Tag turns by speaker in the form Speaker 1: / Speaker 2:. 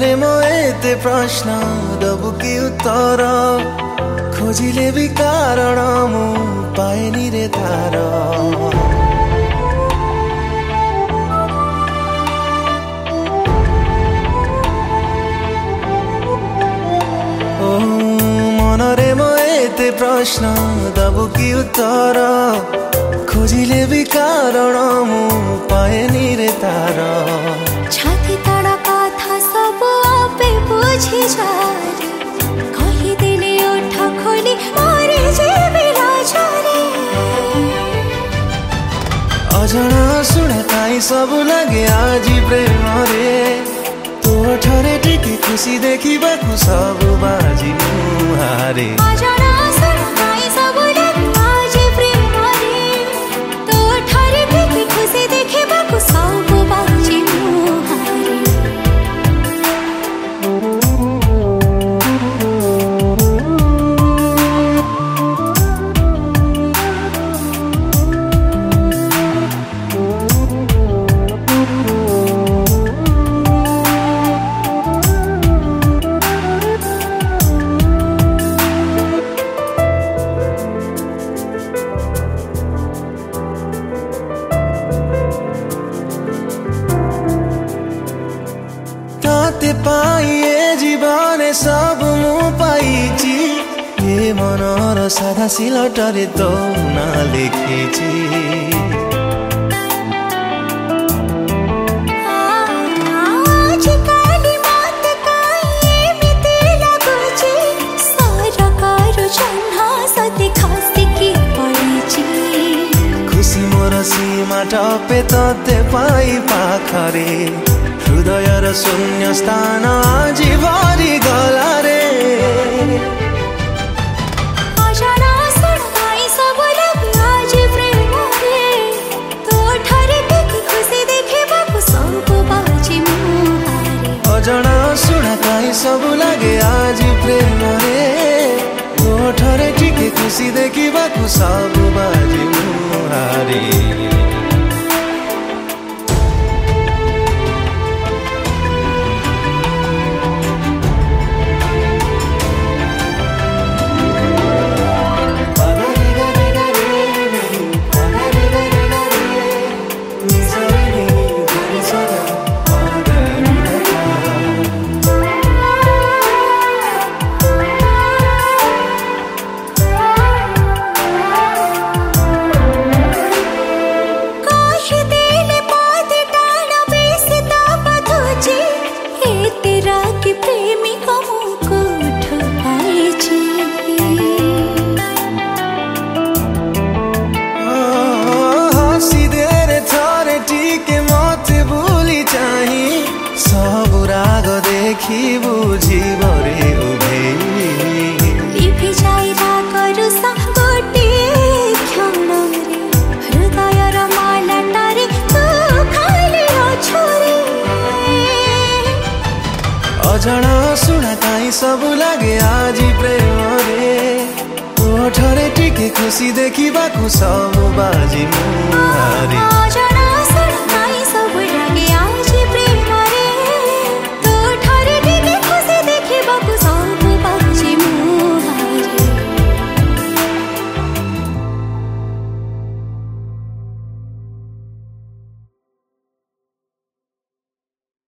Speaker 1: ମନରେ ମୋ ଏତେ ପ୍ରଶ୍ନ ଦବୁ କି ଉତ୍ତର ଖୋଜିଲେ ବି କାରଣ ମୁଁ ପାଏନି ରେ ତାର ମନରେ ମୋ ଏତେ ପ୍ରଶ୍ନ ଦବୁ କି ଉତ୍ତର ଖୋଜିଲେ ବି କାରଣ ମୁଁ ପାଏନି ରେ ତାର
Speaker 2: ଛାତି ତଳ କଥା ସବୁ ଆପେ ବୁଝି ଯାରେ କହିଦେଲେ ଓଠ ଖୋଲି ମରି ଯିବି ଲାଜରେ
Speaker 1: ଅଜଣା ଶୁଣା କାଇଁ ସବୁ ଲାଗେ ଆଜି ପ୍ରେମରେ ତୋ ଠାରେ ଟିକେ ଖୁସି ଦେଖିବାକୁ ସବୁ ବାଜି ମୁହାରେ
Speaker 2: ଅଜଣା ଶୁଣା କାଇଁ ସବୁ ଲାଗେ ଆଜି ପ୍ରେମରେ ତୋ ଠାରେ ଟିକେ ଖୁସି ଦେଖିବାକୁ ସବୁ ବାଜି ମୁହାରେ
Speaker 1: पाइए जीवने सब मु पाइची ये मनर साधा सिलटरे तो ना लिखिची खुशी मोर सीमा टपे तते पाई पाखरे हृदयर शून्य स्थान आज भरी गला रे
Speaker 2: अजଣା ଶୁଣା କାଇଁ ସବୁ ଲାଗେ ଆଜି ପ୍ରେମରେ ତୋ ଠାରେ ଟିକେ ଖୁସି ଦେଖିବାକୁ ସବୁ ବାଜି ମୁହାରେ
Speaker 1: ଅଜଣା ଶୁଣା କାଇଁ ସବୁ ଲାଗେ ଆଜି ପ୍ରେମରେ ତୋ ଠାରେ ଟିକେ ଖୁସି ଦେଖିବାକୁ ସବୁ ବାଜି ମୁହାରେ देखी बुझी बरे उभे
Speaker 2: लिपि जाइरा करू गोटे क्षणरे हृदयर मालाटारे तू खाली अछुरे
Speaker 1: अजଣା ଶୁଣା କାଇଁ ସବୁ ଲାଗେ ଆଜି ପ୍ରେମରେ ତୋ ଠାରେ ଟିକେ ଖୁସି ଦେଖିବାକୁ ସବୁ ବାଜି